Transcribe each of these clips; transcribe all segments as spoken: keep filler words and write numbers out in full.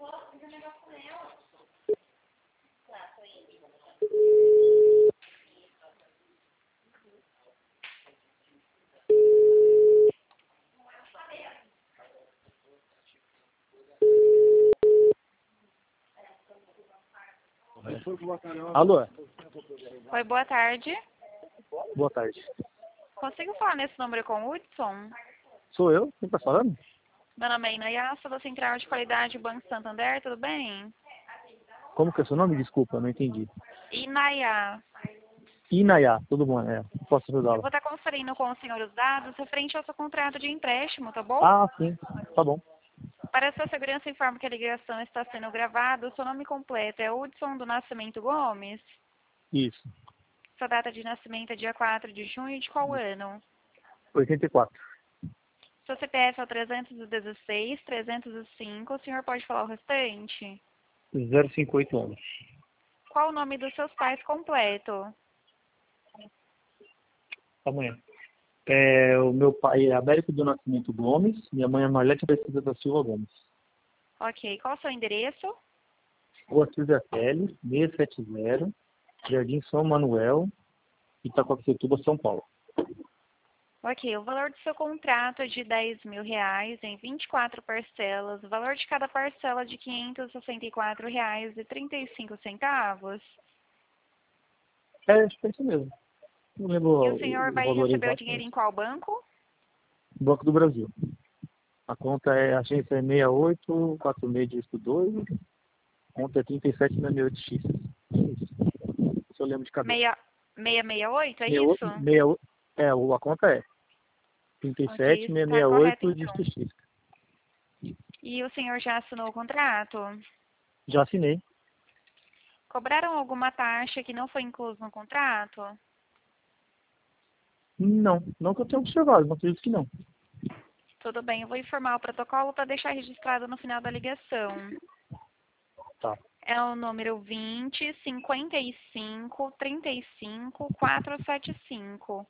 Alô? Oi, boa tarde. Boa tarde. Consigo falar nesse número com o Hudson? Sou eu? Quem tá falando? Meu nome é Inayassa, da Central de Qualidade Banco Santander, tudo bem? Como que é seu nome? Desculpa, não entendi. Inayá. Inayá, tudo bom, é. Posso Eu ajudá-la? vou estar conferindo com o senhor os dados referente ao seu contrato de empréstimo, tá bom? Ah, sim. Tá bom. Para sua segurança, informo que a ligação está sendo gravada. O seu nome completo é Hudson do Nascimento Gomes. Isso. Sua data de nascimento é dia quatro de junho de qual ano? oitenta e quatro. Seu C P F é o trezentos e dezesseis, trezentos e cinco. O senhor pode falar o restante? zero cinco oito um. Qual o nome dos seus pais completo? Amanhã. É, o meu pai é Américo do Nascimento Gomes. Minha mãe é Marlete Precisa da Silva Gomes. Ok. Qual o seu endereço? Rua Silvia Pele, seiscentos e setenta, Jardim São Manuel, Itacoaxetuba, São Paulo. Ok. O valor do seu contrato é de dez mil reais em vinte e quatro parcelas. O valor de cada parcela é de quinhentos e sessenta e quatro reais e trinta e cinco centavos. É, acho que é isso mesmo. Não lembro E o o, senhor o vai valor receber o exato. dinheiro Mas... em qual banco? Banco do Brasil. A conta é a agência é seis oito quatro seis dígito dois. Conta é trinta e sete sessenta e oito X. Se eu lembro de cabeça. Meia, seiscentos e sessenta e oito, é sessenta e oito, isso? sessenta e oito, é, o- a conta é trinta e Ok, sete está correto seiscentos e sessenta e oito dígito então. X. E o senhor já assinou o contrato? Já assinei. Cobraram alguma taxa que não foi incluso no contrato? Não, não que eu tenha observado, não acredito que não. Tudo bem, eu vou informar o protocolo para deixar registrado no final da ligação. Tá. É o número vinte, cinquenta e cinco, trinta e cinco, quatrocentos e setenta e cinco.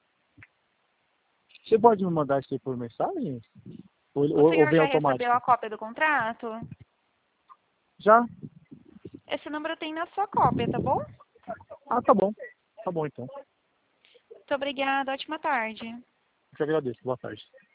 Você pode me mandar isso aí por mensagem? Ou, O ou, ou senhor vem já recebeu automático? a cópia do contrato? Já? Esse número tem na sua cópia, tá bom? Ah, tá bom. Tá bom então. Muito obrigada, ótima tarde. Eu te agradeço. Boa tarde.